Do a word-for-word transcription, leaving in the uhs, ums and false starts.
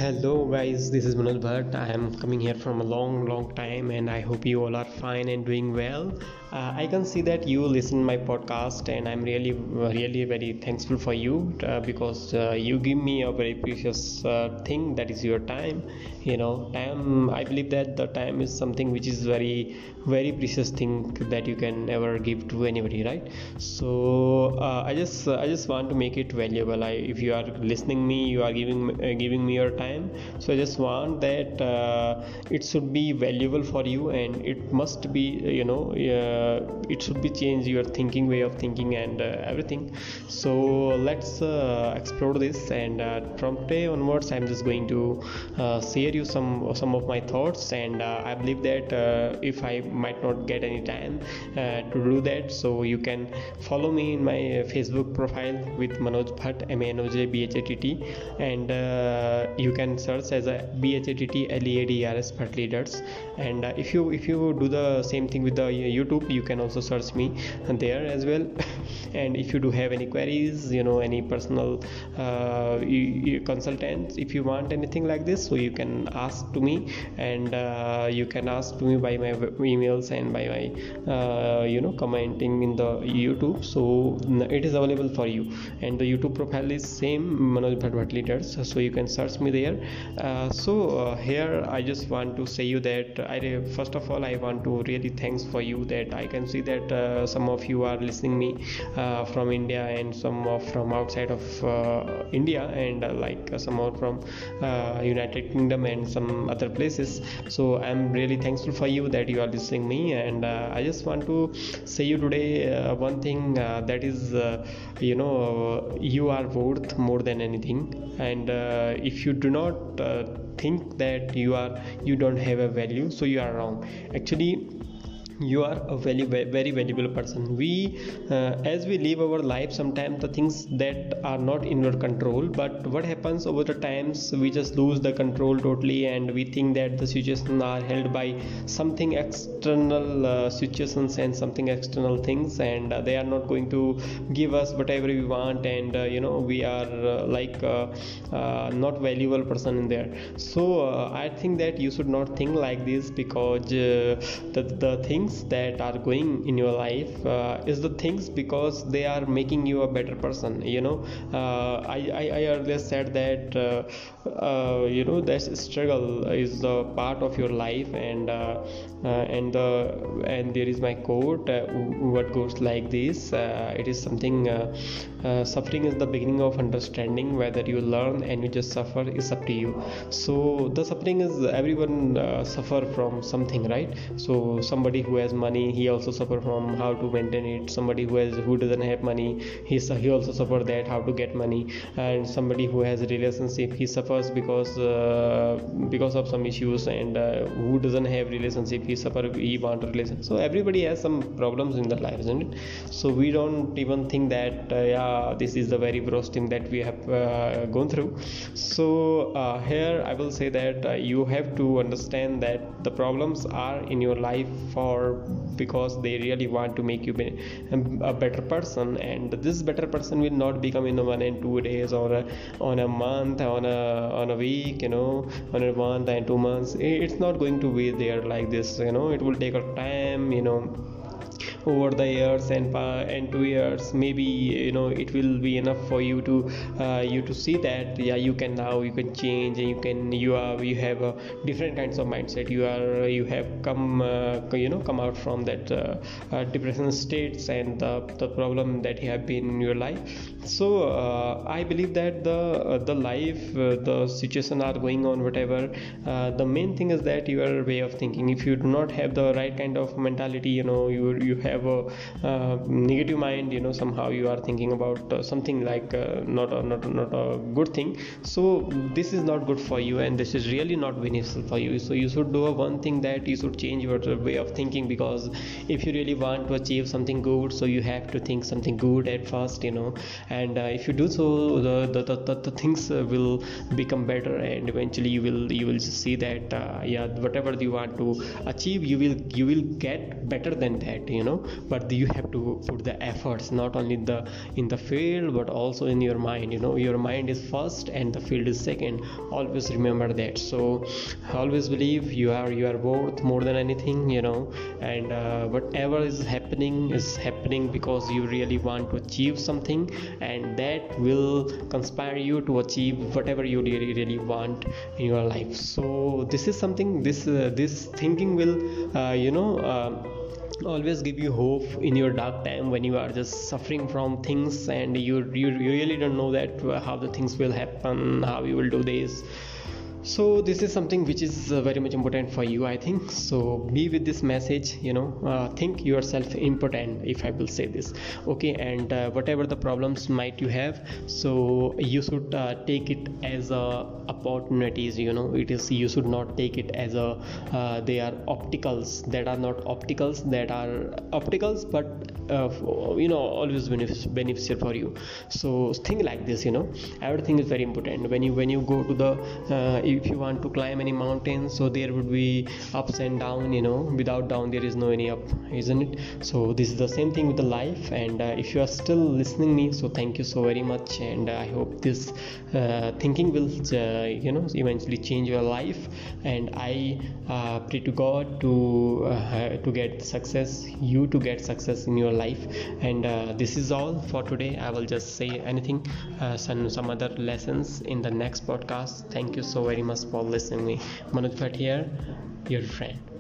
Hello guys, this is Manoj Bhatt. I am coming here from a long, long time, and I hope you all are fine and doing well. Uh, I can see that you listen my podcast, and I'm really, really very thankful for you uh, because uh, you give me a very precious uh, thing, that is your time. You know, time. I believe that the time is something which is very, very precious thing that you can ever give to anybody, right? So uh, I just, uh, I just want to make it valuable. I, if you are listening me, you are giving, uh, giving me your time. So I just want that uh, it should be valuable for you, and it must be, you know, uh, it should be change your thinking, way of thinking, and uh, everything. So let's uh, explore this, and uh, from today onwards I'm just going to uh, share you some some of my thoughts, and uh, I believe that uh, if I might not get any time uh, to do that, so you can follow me in my Facebook profile with Manoj Bhatt, M A N O J B H A T T, and uh, you can search as a B H A T T L E A D R S Bhatt Leaders. And uh, if you if you do the same thing with the YouTube, you can also search me there as well. And if you do have any queries, you know, any personal uh, consultants, if you want anything like this, so you can ask to me, and uh, you can ask to me by my emails and by my uh, you know commenting in the YouTube. So it is available for you, and the YouTube profile is same, Manoj Bhatt Bhatt Leaders, so you can search me there. Uh, so uh, here I just want to say you that I first of all I want to really thanks for you, that I can see that uh, some of you are listening me uh, from India, and some of from outside of uh, India, and uh, like uh, some are from uh, United Kingdom and some other places. So I'm really thankful for you that you are listening me, and uh, I just want to say you today uh, one thing, uh, that is uh, you know uh, you are worth more than anything. And uh, if you do not uh, think that you are you don't have a value, so you are wrong. Actually, you are a very very valuable person. We uh, as we live our life, sometimes the things that are not in your control, but what happens over the times, we just lose the control totally, and we think that the situations are held by something external uh, situations and something external things, and uh, they are not going to give us whatever we want, and uh, you know we are uh, like uh, uh, not valuable person in there. So uh, I think that you should not think like this, because uh, the, the thing that are going in your life uh, is the things because they are making you a better person. You know, uh, I, I I earlier said that uh, uh, you know that struggle is the part of your life, and uh, uh, and the and there is my quote, uh, what goes like this. Uh, it is something. Uh, uh, suffering is the beginning of understanding. Whether you learn and you just suffer is up to you. So the suffering is, everyone uh, suffer from something, right? So somebody who has money, he also suffer from how to maintain it. Somebody who has who doesn't have money, he he also suffer that how to get money. And somebody who has a relationship, he suffers because uh, because of some issues. And uh, who doesn't have relationship, he suffer, he want a relation. So everybody has some problems in their life, isn't it? So we don't even think that uh, yeah, this is the very worst thing that we have uh, gone through. So uh, here I will say that uh, you have to understand that the problems are in your life for because they really want to make you be a better person, and this better person will not become in a one and two days, or a, on a month, on a on a week, you know, on a month and two months. It's not going to be there like this. You know, it will take a time, you know, over the years, and and two years maybe, you know, it will be enough for you to uh, you to see that yeah, you can now you can change, and you can you are you have a different kinds of mindset. You are you have come uh, you know come out from that uh, uh, depression states and the, the problem that you have been in your life. So uh, I believe that the uh, the life uh, the situation are going on, whatever, uh, the main thing is that your way of thinking. If you do not have the right kind of mentality, you know, you you have a uh, negative mind, you know, somehow you are thinking about uh, something like uh, not a, not a, not a good thing. So this is not good for you, and this is really not beneficial for you. So you should do a one thing, that you should change your way of thinking, because if you really want to achieve something good, so you have to think something good at first, you know. And uh, if you do so, the the, the, the, the things uh, will become better, and eventually you will you will just see that uh, yeah, whatever you want to achieve, you will you will get better than that, you know. know, but you have to put the efforts, not only the in the field but also in your mind. You know, your mind is first and the field is second. Always remember that. So always believe you are you are worth more than anything, you know, and uh, whatever is happening is happening because you really want to achieve something, and that will conspire you to achieve whatever you really really want in your life. So this is something, this uh, this thinking will uh, you know uh, always give you hope in your dark time when you are just suffering from things and you you, you really don't know that uh, how the things will happen, how you will do this. So this is something which is uh, very much important for you, I think. So be with this message, you know, uh, think yourself important, if I will say this. Okay, and uh, whatever the problems might you have, so you should uh, take it as a opportunities, you know. It is, you should not take it as a uh, they are opticals, that are not opticals, that are opticals, but uh, you know, always benefic- beneficial for you. So think like this, you know, everything is very important. When you when you go to the uh, if you want to climb any mountain, so there would be ups and down, you know. Without down there is no any up, isn't it? So this is the same thing with the life. And uh, if you are still listening me, so thank you so very much, and uh, I hope this uh, thinking will uh, you know, eventually change your life. And I uh, pray to God to uh, to get success, you to get success in your life. And uh, this is all for today. I will just say anything uh, some some other lessons in the next podcast. Thank you so very much for listening me. Manoj Bhatt here, your friend.